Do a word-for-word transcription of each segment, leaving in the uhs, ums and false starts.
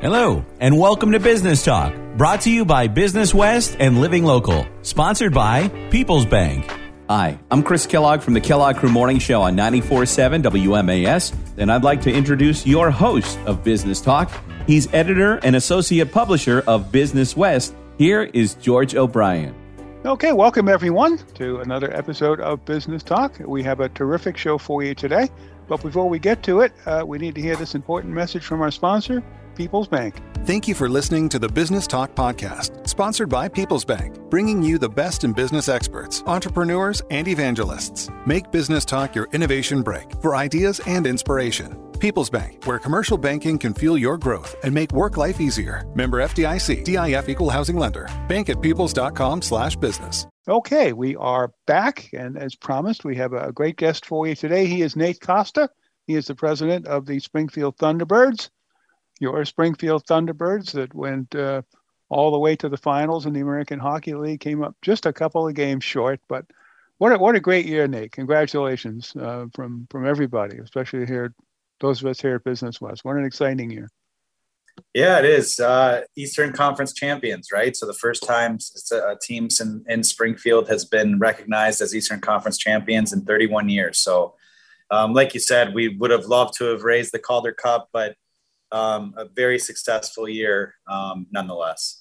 Hello, and welcome to Business Talk, brought to you by Business West and Living Local, sponsored by People's Bank. Hi, I'm Chris Kellogg from the Kellogg Crew Morning Show on ninety-four point seven W M A S, and I'd like to introduce your host of Business Talk. He's editor and associate publisher of Business West. Here is George O'Brien. Okay, welcome everyone to another episode of Business Talk. We have a terrific show for you today, but before we get to it, uh, we need to hear this important message from our sponsor, People's Bank. Thank you for listening to the Business Talk podcast, sponsored by People's Bank, bringing you the best in business experts, entrepreneurs, and evangelists. Make Business Talk your innovation break for ideas and inspiration. People's Bank, where commercial banking can fuel your growth and make work life easier. Member F D I C, D I F Equal Housing Lender. Bank at peoples.com slash business. Okay, we are back, and as promised, we have a great guest for you today. He is Nate Costa. He is the president of the Springfield Thunderbirds. Your Springfield Thunderbirds that went uh, all the way to the finals in the American Hockey League, came up just a couple of games short, but what a, what a great year, Nate. Congratulations uh, from, from everybody, especially here, those of us here at Business West. What an exciting year. Yeah, it is. Uh, Eastern Conference champions, right? So the first time a team in, in Springfield has been recognized as Eastern Conference champions in thirty-one years. So um, like you said, we would have loved to have raised the Calder Cup, but Um, a very successful year, um, nonetheless.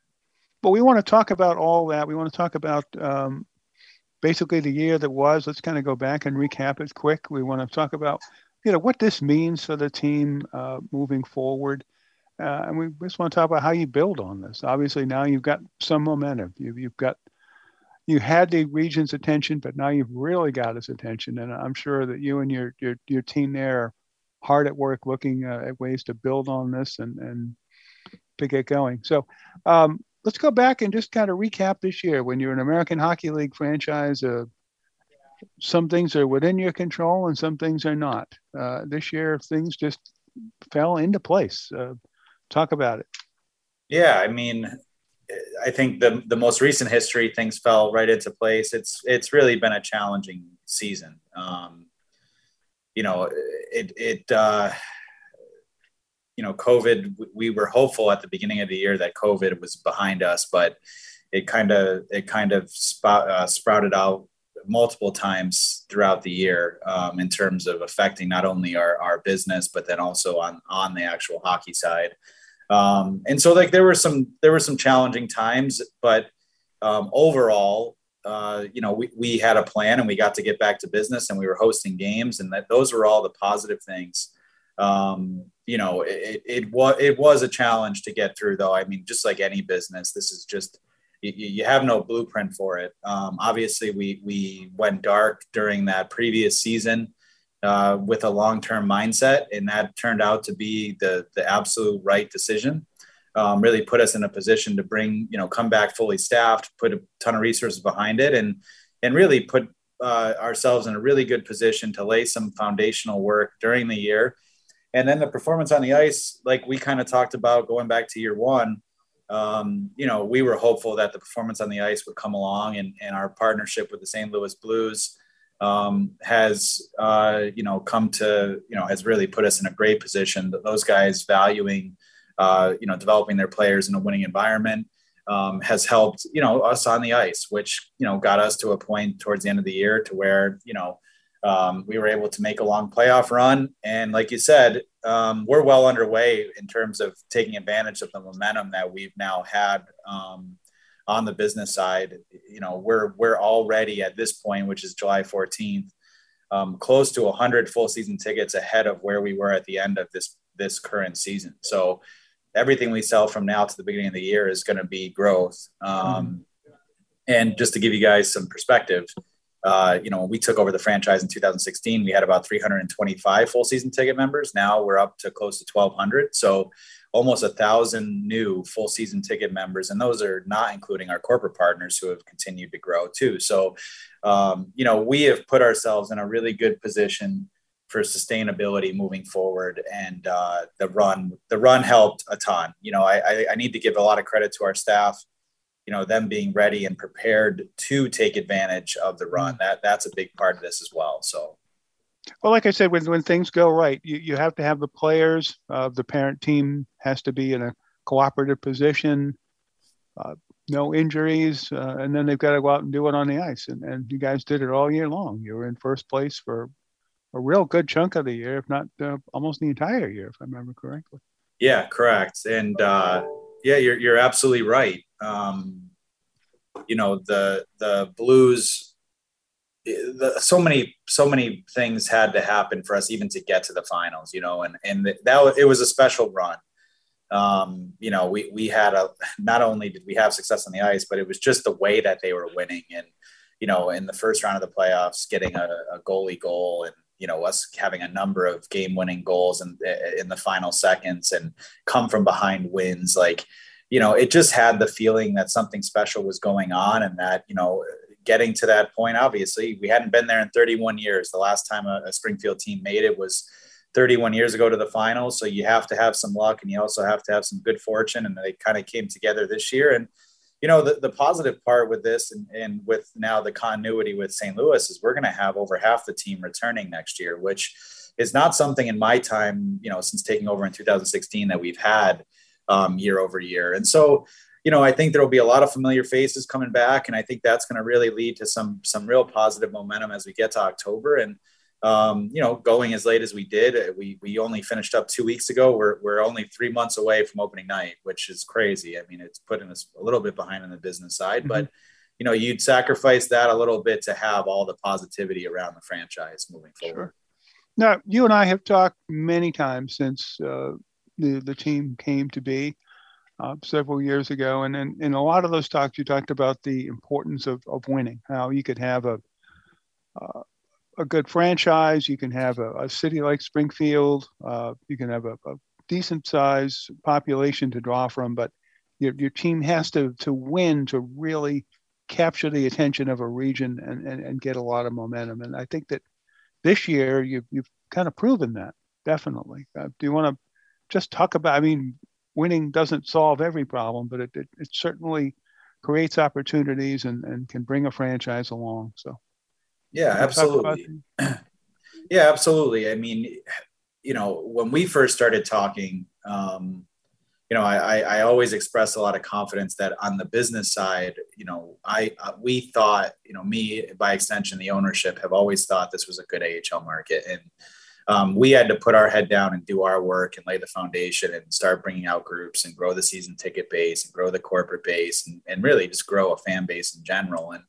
But we want to talk about all that. We want to talk about um, basically the year that was. Let's kind of go back and recap it quick. We want to talk about, you know, what this means for the team uh, moving forward. Uh, and we just want to talk about how you build on this. Obviously, now you've got some momentum. You've, you've got, you had the region's attention, but now you've really got his attention. And I'm sure that you and your your, your team there are hard at work looking uh, at ways to build on this and, and to get going. So um, let's go back and just kind of recap this year. When you're an American Hockey League franchise, uh, some things are within your control and some things are not. Uh, this year, things just fell into place. Uh, talk about it. Yeah, I mean, I think the the most recent history, things fell right into place. It's it's really been a challenging season. Um, You know, it, it uh, you know, COVID, we were hopeful at the beginning of the year that COVID was behind us, but it kind of, it kind of spout, uh, sprouted out multiple times throughout the year um, in terms of affecting not only our, our business, but then also on, on the actual hockey side. Um, and so like, there were some, there were some challenging times, but um, overall, Uh, you know, we, we had a plan and we got to get back to business and we were hosting games, and that those were all the positive things. Um, you know, it, it was, it was a challenge to get through though. I mean, just like any business, this is just, you, you have no blueprint for it. Um, obviously we, we went dark during that previous season uh, with a long-term mindset, and that turned out to be the, the absolute right decision. Um, really put us in a position to bring, you know, come back fully staffed, put a ton of resources behind it, and and really put uh, ourselves in a really good position to lay some foundational work during the year. And then the performance on the ice, like we kind of talked about going back to year one, um, you know, we were hopeful that the performance on the ice would come along, and, and our partnership with the Saint Louis Blues um, has, uh, you know, come to, you know, has really put us in a great position. Those guys valuing Uh, you know, developing their players in a winning environment um, has helped, you know, us on the ice, which, you know, got us to a point towards the end of the year to where, you know, um, we were able to make a long playoff run. And like you said, um, we're well underway in terms of taking advantage of the momentum that we've now had um, on the business side. You know, we're, we're already at this point, which is July fourteenth, um, close to one hundred full season tickets ahead of where we were at the end of this, this current season. So everything we sell from now to the beginning of the year is going to be growth. Um, and just to give you guys some perspective, uh, you know, when we took over the franchise in two thousand sixteen, we had about three hundred twenty-five full season ticket members. Now we're up to close to twelve hundred. So almost a thousand new full season ticket members. And those are not including our corporate partners who have continued to grow too. So, um, you know, we have put ourselves in a really good position for sustainability moving forward. And uh, the run, the run helped a ton. You know, I, I, I need to give a lot of credit to our staff, you know, them being ready and prepared to take advantage of the run. That that's a big part of this as well. So. Well, like I said, when when things go right, you, you have to have the players. Uh, the parent team has to be in a cooperative position. Uh, no injuries, uh, and then they've got to go out and do it on the ice. And, and you guys did it all year long. You were in first place for a real good chunk of the year, if not uh, almost the entire year, if I remember correctly. Yeah, correct. And uh, yeah, you're you're absolutely right. Um, you know, the the Blues. The, so many, so many things had to happen for us even to get to the finals, you know, and, and that it was a special run. Um, you know, we, we had a, not only did we have success on the ice, but it was just the way that they were winning. And, you know, in the first round of the playoffs, getting a, a goalie goal and, you know, us having a number of game winning goals in, in the final seconds and come from behind wins. Like, you know, it just had the feeling that something special was going on and that, you know, getting to that point, obviously we hadn't been there in thirty-one years. The last time a, a Springfield team made it was thirty-one years ago to the finals. So you have to have some luck and you also have to have some good fortune. And they kind of came together this year. And, you know, the, the positive part with this and, and with now the continuity with Saint Louis is we're going to have over half the team returning next year, which is not something in my time, you know, since taking over in two thousand sixteen that we've had um, year over year. And so, you know, I think there will be a lot of familiar faces coming back, and I think that's going to really lead to some some real positive momentum as we get to October. And um, you know, going as late as we did, we we only finished up two weeks ago. We're we're only three months away from opening night, which is crazy. I mean, it's putting us a little bit behind on the business side, mm-hmm. but you know, you'd sacrifice that a little bit to have all the positivity around the franchise moving forward. Sure. Now, you and I have talked many times since uh, the the team came to be. Uh, several years ago. And in, in a lot of those talks, you talked about the importance of, of winning, how you could have a uh, a good franchise, you can have a, a city like Springfield, uh, you can have a, a decent size population to draw from, but your, your team has to, to win to really capture the attention of a region and, and, and get a lot of momentum. And I think that this year you've, you've kind of proven that, definitely. Uh, do you want to just talk about, I mean, winning doesn't solve every problem, but it, it, it certainly creates opportunities and, and can bring a franchise along. So, yeah, absolutely. Yeah, absolutely. I mean, you know, when we first started talking, um, you know, I, I always expressed a lot of confidence that on the business side, you know, I, uh, we thought, you know, me, by extension, the ownership have always thought this was a good A H L market. And, Um, we had to put our head down and do our work and lay the foundation and start bringing out groups and grow the season ticket base and grow the corporate base and, and really just grow a fan base in general. And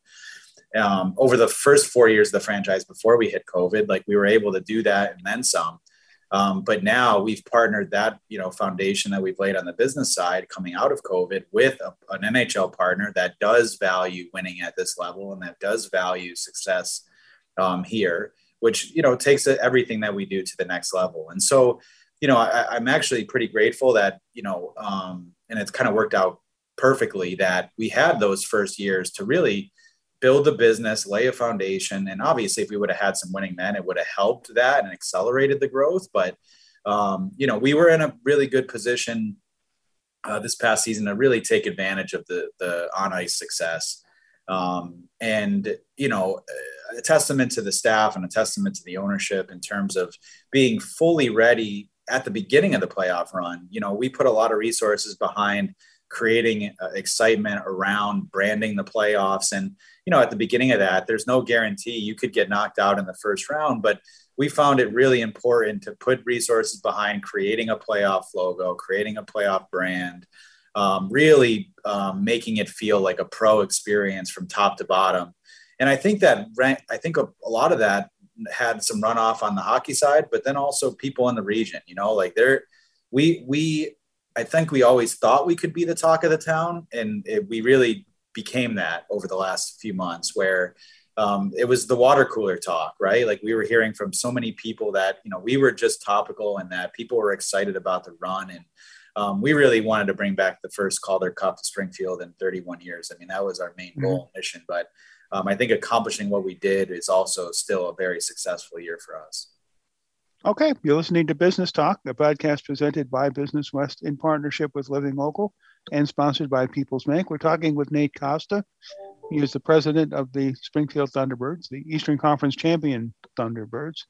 um, over the first four years of the franchise before we hit COVID, like we were able to do that and then some. Um, but now we've partnered that, you know, foundation that we've laid on the business side coming out of COVID with a, an N H L partner that does value winning at this level and that does value success um, here, which, you know, takes everything that we do to the next level. And so, you know, I, I'm actually pretty grateful that, you know, um, and it's kind of worked out perfectly that we had those first years to really build the business, lay a foundation. And obviously if we would have had some winning men, it would have helped that and accelerated the growth. But, um, you know, we were in a really good position uh, this past season to really take advantage of the, the on ice success. Um, and, you know, a testament to the staff and a testament to the ownership in terms of being fully ready at the beginning of the playoff run. You know, we put a lot of resources behind creating uh, excitement around branding the playoffs. And, you know, at the beginning of that, there's no guarantee you could get knocked out in the first round, but we found it really important to put resources behind creating a playoff logo, creating a playoff brand, um, really um, making it feel like a pro experience from top to bottom. And I think that, I think a, a lot of that had some runoff on the hockey side, but then also people in the region, you know, like they're, we, we, I think we always thought we could be the talk of the town. And it, we really became that over the last few months where um, it was the water cooler talk, right? Like we were hearing from so many people that, you know, we were just topical and that people were excited about the run. And um, we really wanted to bring back the first Calder Cup to Springfield in thirty-one years. I mean, that was our main mm-hmm. goal and mission, but um, I think accomplishing what we did is also still a very successful year for us. Okay, you're listening to Business Talk, a podcast presented by Business West in partnership with Living Local and sponsored by People's Bank. We're talking with Nate Costa. He is the president of the Springfield Thunderbirds, the Eastern Conference champion Thunderbirds.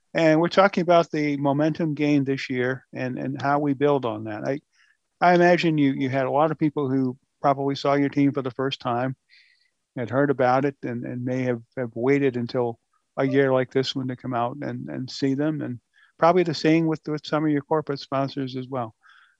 And we're talking about the momentum gained this year and, and how we build on that. I, I imagine you, you had a lot of people who probably saw your team for the first time, had heard about it, and, and may have, have waited until a year like this one to come out and, and see them. And probably the same with, with some of your corporate sponsors as well.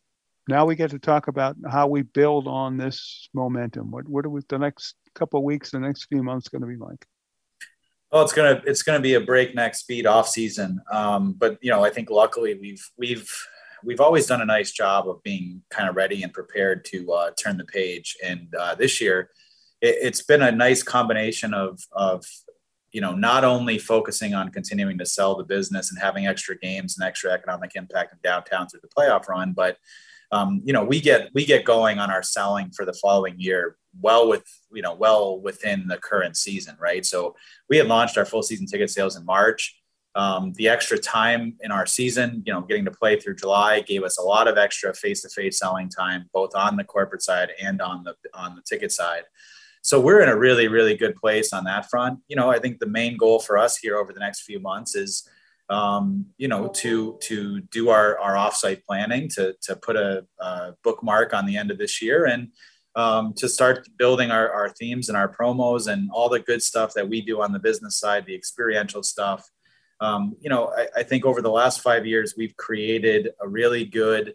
Now we get to talk about how we build on this momentum. What, what are we, the next couple of weeks, the next few months going to be like? Well, it's gonna it's gonna be a breakneck speed off season, um, but you know I think luckily we've we've we've always done a nice job of being kind of ready and prepared to uh, turn the page. And uh, this year, it, it's been a nice combination of of you know not only focusing on continuing to sell the business and having extra games and extra economic impact in downtown through the playoff run, but um, you know we get we get going on our selling for the following year well with you know well within the current season, right? So we had launched our full season ticket sales in March. Um, the extra time in our season, you know, getting to play through July gave us a lot of extra face-to-face selling time, both on the corporate side and on the on the ticket side. So we're in a really, really good place on that front. You know, I think the main goal for us here over the next few months is, um, you know, to to do our our offsite planning, to to put a, a bookmark on the end of this year, and um, to start building our, our themes and our promos and all the good stuff that we do on the business side, the experiential stuff. Um, you know, I, I think over the last five years, we've created a really good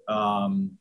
um,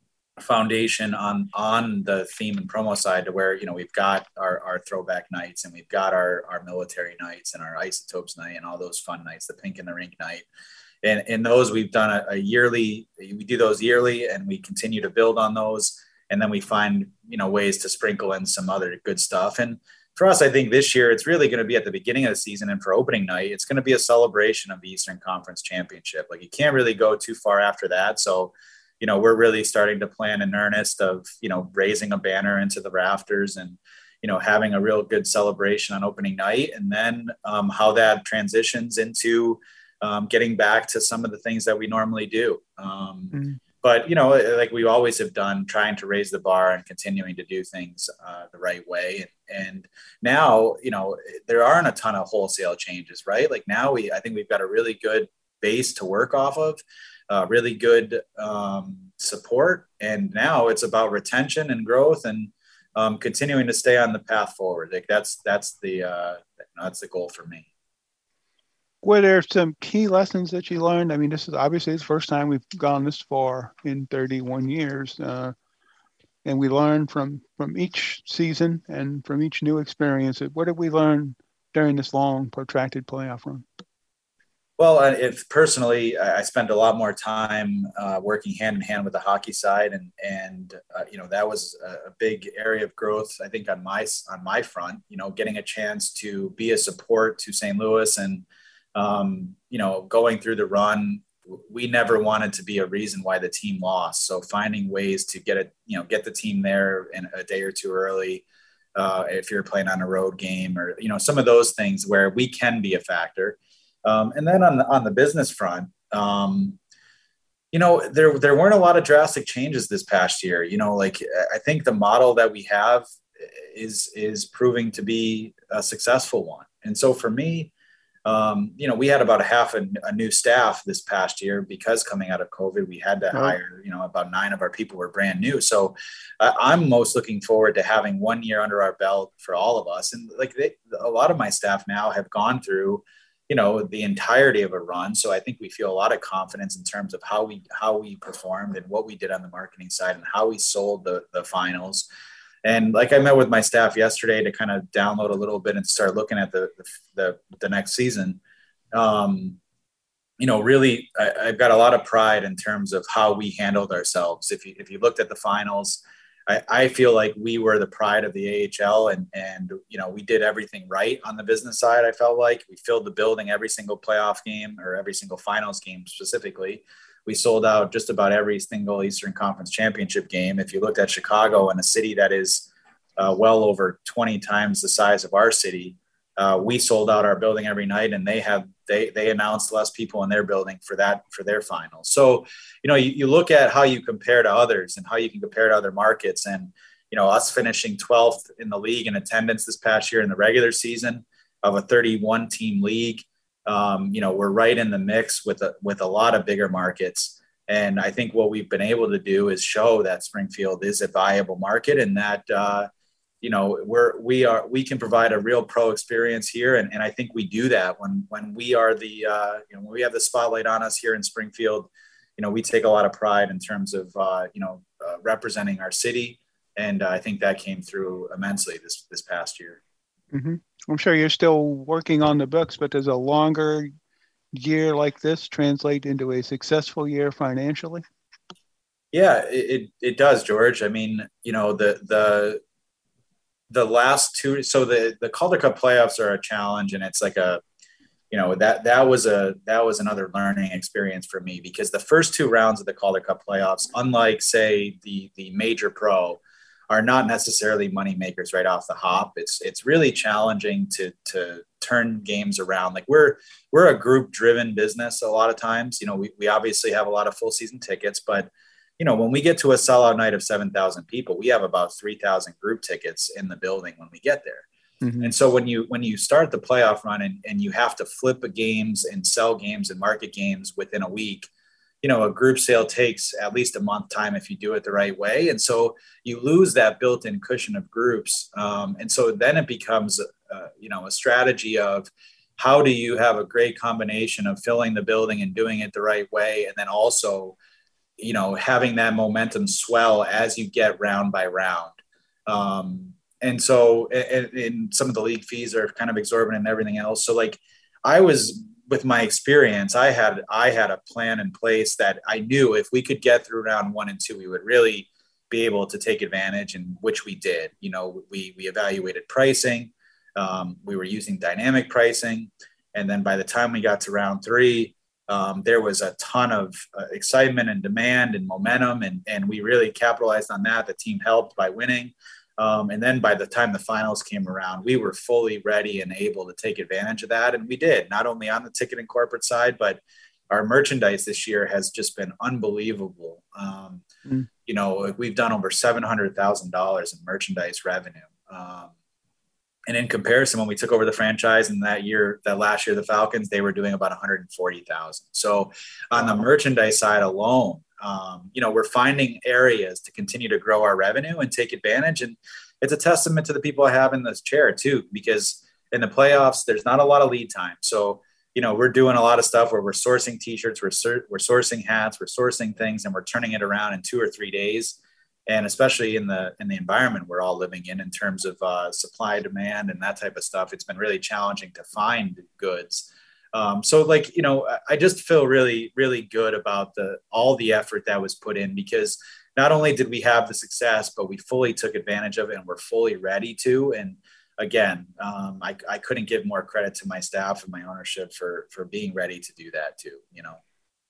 foundation on, on the theme and promo side to where, you know, we've got our, our throwback nights, and we've got our, our military nights and our isotopes night and all those fun nights, the pink in the rink night. And, and those we've done a, a yearly, we do those yearly, and we continue to build on those. And then we find, you know, ways to sprinkle in some other good stuff. And for us, I think this year, it's really going to be at the beginning of the season. And for opening night, it's going to be a celebration of the Eastern Conference Championship. Like, you can't really go too far after that. So, you know, we're really starting to plan in earnest of, you know, raising a banner into the rafters and, you know, having a real good celebration on opening night. And then um, how that transitions into um, getting back to some of the things that we normally do. Um, mm-hmm. But, you know, like we always have done, trying to raise the bar and continuing to do things uh, the right way. And, and now, you know, there aren't a ton of wholesale changes, right? Like now we, I think we've got a really good base to work off of, uh, really good um, support. And now it's about retention and growth and um, continuing to stay on the path forward. Like that's, that's the, uh, that's the goal for me. Were there some key lessons that you learned? I mean, this is obviously the first time we've gone this far in thirty-one years. Uh, and we learned from, from each season and from each new experience. What did we learn during this long, protracted playoff run? Well, if personally, I spent a lot more time uh, working hand in hand with the hockey side. And, and uh, you know, that was a big area of growth, I think, on my, on my front, you know, getting a chance to be a support to Saint Louis and, Um, you know, going through the run, we never wanted to be a reason why the team lost. So finding ways to get it, you know, get the team there in a day or two early, uh, if you're playing on a road game or, you know, some of those things where we can be a factor. Um, and then on the, on the business front, um, you know, there, there weren't a lot of drastic changes this past year. You know, like I think the model that we have is, is proving to be a successful one. And so for me, Um, you know, we had about a half a, a new staff this past year because coming out of COVID, we had to hire, you know, about nine of our people were brand new. So uh, I'm most looking forward to having one year under our belt for all of us. And like they, a lot of my staff now have gone through, you know, the entirety of a run. So I think we feel a lot of confidence in terms of how we, how we performed and what we did on the marketing side and how we sold the, the finals. And like I met with my staff yesterday to kind of download a little bit and start looking at the the, the next season. Um, you know, really, I, I've got a lot of pride in terms of how we handled ourselves. If you if you looked at the finals, I, I feel like we were the pride of the A H L, and and you know we did everything right on the business side. I felt like we filled the building every single playoff game or every single finals game specifically. We sold out just about every single Eastern Conference Championship game. If you looked at Chicago, and a city that is uh, well over twenty times the size of our city, uh, we sold out our building every night, and they have they they announced less people in their building for that for their finals. So, you know, you, you look at how you compare to others and how you can compare to other markets, and you know, us finishing twelfth in the league in attendance this past year in the regular season of a thirty-one team league. Um, you know, we're right in the mix with a, with a lot of bigger markets. And I think what we've been able to do is show that Springfield is a viable market, and that, uh, you know, we're, we are, we can provide a real pro experience here. And, and I think we do that when, when we are the, uh, you know, when we have the spotlight on us here in Springfield. You know, we take a lot of pride in terms of, uh, you know, uh, representing our city. And uh, I think that came through immensely this, this past year. Mm-hmm. I'm sure you're still working on the books, but does a longer year like this translate into a successful year financially? Yeah, it, it does, George. I mean, you know, the, the, the last two, so the, the Calder Cup playoffs are a challenge, and it's like a, you know, that, that was a, that was another learning experience for me, because the first two rounds of the Calder Cup playoffs, unlike say the, the major pro, are not necessarily money makers right off the hop. It's, it's really challenging to, to turn games around. Like we're, we're a group driven business. A lot of times, you know, we, we obviously have a lot of full season tickets, but you know, when we get to a sellout night of seven thousand people, we have about three thousand group tickets in the building when we get there. Mm-hmm. And so when you, when you start the playoff run and, and you have to flip games and sell games and market games within a week, you know, a group sale takes at least a month time if you do it the right way. And so you lose that built-in cushion of groups. Um, and so then it becomes, uh, you know, a strategy of how do you have a great combination of filling the building and doing it the right way. And then also, you know, having that momentum swell as you get round by round. Um, and so, and, and some of the league fees are kind of exorbitant and everything else. So like I was, with my experience, I had, I had a plan in place that I knew if we could get through round one and two, we would really be able to take advantage, and which we did. You know, we, we evaluated pricing. Um, we were using dynamic pricing. And then by the time we got to round three, Um, there was a ton of uh, excitement and demand and momentum, and, and we really capitalized on that. The team helped by winning. Um, and then by the time the finals came around, we were fully ready and able to take advantage of that. And we did, not only on the ticket and corporate side, but our merchandise this year has just been unbelievable. Um, mm. You know, we've done over seven hundred thousand dollars in merchandise revenue. Um, And in comparison, when we took over the franchise in that year, that last year, the Falcons, they were doing about one hundred forty thousand. So on the merchandise side alone, um, you know, we're finding areas to continue to grow our revenue and take advantage. And it's a testament to the people I have in this chair too, because in the playoffs, there's not a lot of lead time. So, you know, we're doing a lot of stuff where we're sourcing t-shirts, we're, sur- we're sourcing hats, we're sourcing things, and we're turning it around in two or three days. And especially in the in the environment we're all living in, in terms of uh, supply, demand, and that type of stuff, it's been really challenging to find goods. Um, so, like, you know, I just feel really, really good about the all the effort that was put in, because not only did we have the success, but we fully took advantage of it, and we're fully ready to. And again, um, I, I couldn't give more credit to my staff and my ownership for for being ready to do that too. You know.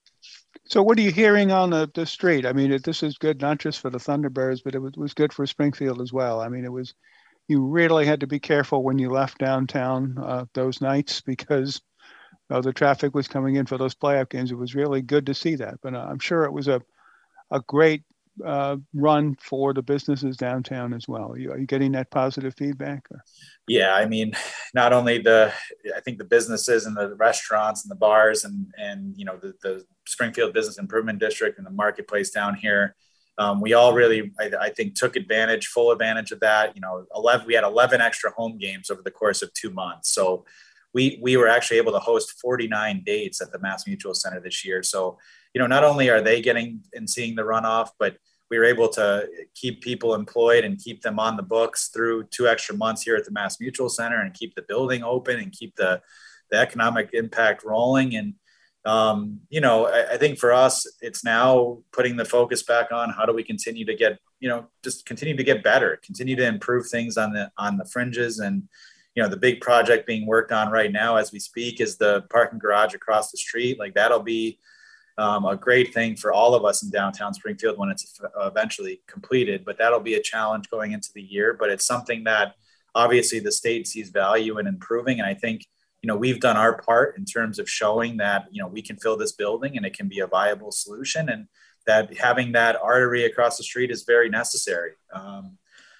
So what are you hearing on the, the street? I mean, it, this is good, not just for the Thunderbirds, but it was, was good for Springfield as well. I mean, it was, you really had to be careful when you left downtown uh, those nights, because uh, the traffic was coming in for those playoff games. It was really good to see that. But uh, I'm sure it was a, a great uh, run for the businesses downtown as well. Are you, are you getting that positive feedback? Or? Yeah, I mean, not only the, I think the businesses and the restaurants and the bars and, and you know, the, the Springfield Business Improvement District and the marketplace down here, um, we all really, I, I think, took advantage, full advantage of that. You know, eleven, we had eleven extra home games over the course of two months. So we we were actually able to host forty-nine dates at the Mass Mutual Center this year. So, you know, not only are they getting and seeing the runoff, but we were able to keep people employed and keep them on the books through two extra months here at the Mass Mutual Center, and keep the building open and keep the, the economic impact rolling. And, um, you know, I, I think for us, it's now putting the focus back on how do we continue to get, you know, just continue to get better, continue to improve things on the, on the fringes. And, you know, the big project being worked on right now as we speak is the parking garage across the street. Like that'll be, Um, a great thing for all of us in downtown Springfield when it's eventually completed, but that'll be a challenge going into the year. But it's something that obviously the state sees value in improving. And I think, you know, we've done our part in terms of showing that, you know, we can fill this building and it can be a viable solution, and that having that artery across the street is very necessary. Um,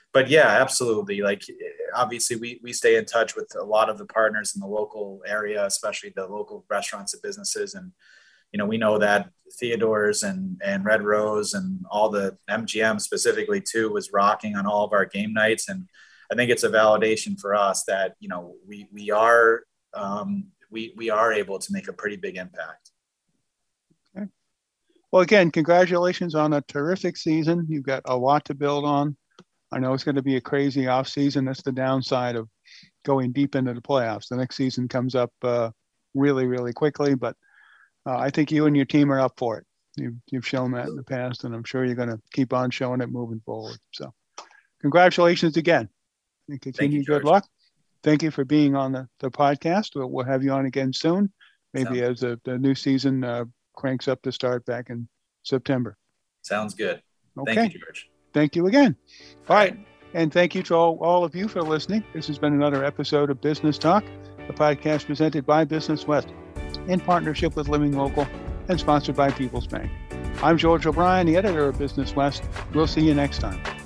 but yeah, absolutely. Like, obviously we, we stay in touch with a lot of the partners in the local area, especially the local restaurants and businesses. And, you know, we know that Theodore's and, and Red Rose and all the M G M specifically too was rocking on all of our game nights. And I think it's a validation for us that, you know, we, we are, um, we, we are able to make a pretty big impact. Okay. Well, again, congratulations on a terrific season. You've got a lot to build on. I know it's going to be a crazy off season. That's the downside of going deep into the playoffs. The next season comes up uh, really, really quickly, but uh, I think you and your team are up for it. You've, you've shown that in the past, and I'm sure you're going to keep on showing it moving forward. So congratulations again. And continue. Good luck. Thank you for being on the, the podcast. We'll, we'll have you on again soon, maybe Sounds as a, the new season uh, cranks up to start back in September. Sounds good. Okay. Thank you, George. Thank you again. All right. right. And thank you to all, all of you for listening. This has been another episode of Business Talk, a podcast presented by Business West in partnership with Living Local and sponsored by People's Bank. I'm George O'Brien, the editor of Business West. We'll see you next time.